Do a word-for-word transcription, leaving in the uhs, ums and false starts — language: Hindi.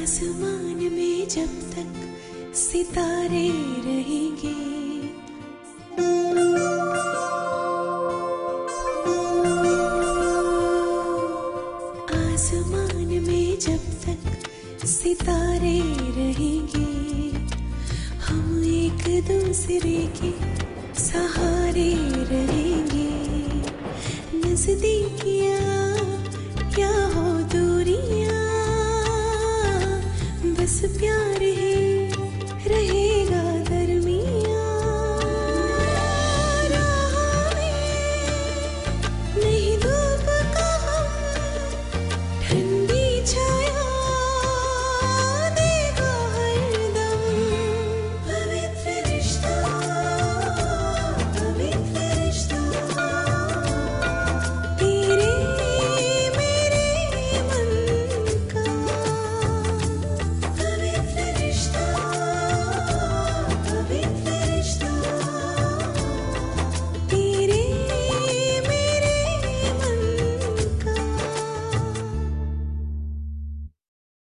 आसमान में जब तक सितारे रहेंगे, आसमान में जब तक सितारे रहेंगे, हम एक दूसरे के सहारे रहेंगे। नजदीकियाँ